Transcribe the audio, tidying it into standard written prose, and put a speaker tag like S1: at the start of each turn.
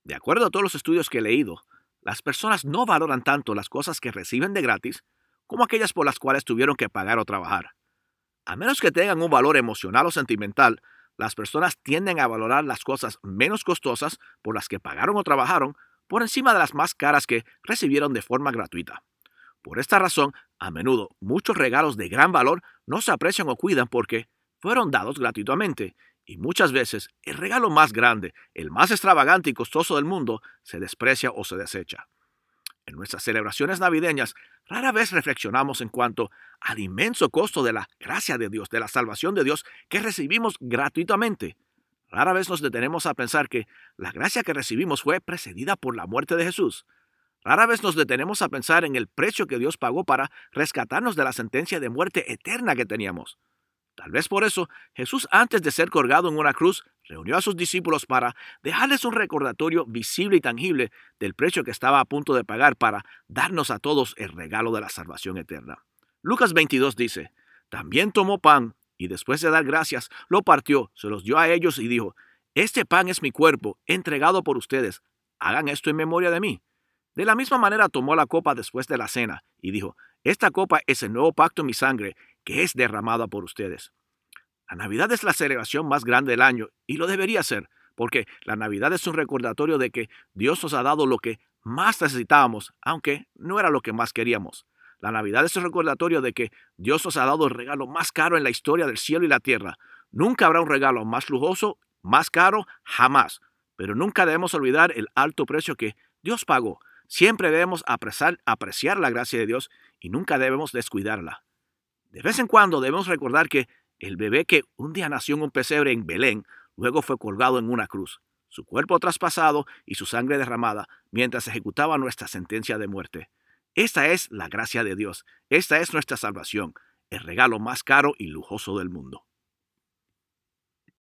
S1: De acuerdo a todos los estudios que he leído, las personas no valoran tanto las cosas que reciben de gratis como aquellas por las cuales tuvieron que pagar o trabajar. A menos que tengan un valor emocional o sentimental, las personas tienden a valorar las cosas menos costosas por las que pagaron o trabajaron por encima de las más caras que recibieron de forma gratuita. Por esta razón, a menudo muchos regalos de gran valor no se aprecian o cuidan porque fueron dados gratuitamente, y muchas veces el regalo más grande, el más extravagante y costoso del mundo, se desprecia o se desecha. En nuestras celebraciones navideñas, rara vez reflexionamos en cuanto al inmenso costo de la gracia de Dios, de la salvación de Dios que recibimos gratuitamente. Rara vez nos detenemos a pensar que la gracia que recibimos fue precedida por la muerte de Jesús. Rara vez nos detenemos a pensar en el precio que Dios pagó para rescatarnos de la sentencia de muerte eterna que teníamos. Tal vez por eso Jesús, antes de ser colgado en una cruz, reunió a sus discípulos para dejarles un recordatorio visible y tangible del precio que estaba a punto de pagar para darnos a todos el regalo de la salvación eterna. Lucas 22 dice: También tomó pan y después de dar gracias, lo partió, se los dio a ellos y dijo: Este pan es mi cuerpo, entregado por ustedes. Hagan esto en memoria de mí. De la misma manera tomó la copa después de la cena y dijo: Esta copa es el nuevo pacto en mi sangre, que es derramada por ustedes. La Navidad es la celebración más grande del año y lo debería ser, porque la Navidad es un recordatorio de que Dios nos ha dado lo que más necesitábamos, aunque no era lo que más queríamos. La Navidad es un recordatorio de que Dios nos ha dado el regalo más caro en la historia del cielo y la tierra. Nunca habrá un regalo más lujoso, más caro, jamás. Pero nunca debemos olvidar el alto precio que Dios pagó. Siempre debemos apreciar la gracia de Dios y nunca debemos descuidarla. De vez en cuando debemos recordar que el bebé que un día nació en un pesebre en Belén, luego fue colgado en una cruz, su cuerpo traspasado y su sangre derramada, mientras ejecutaba nuestra sentencia de muerte. Esta es la gracia de Dios, esta es nuestra salvación, el regalo más caro y lujoso del mundo.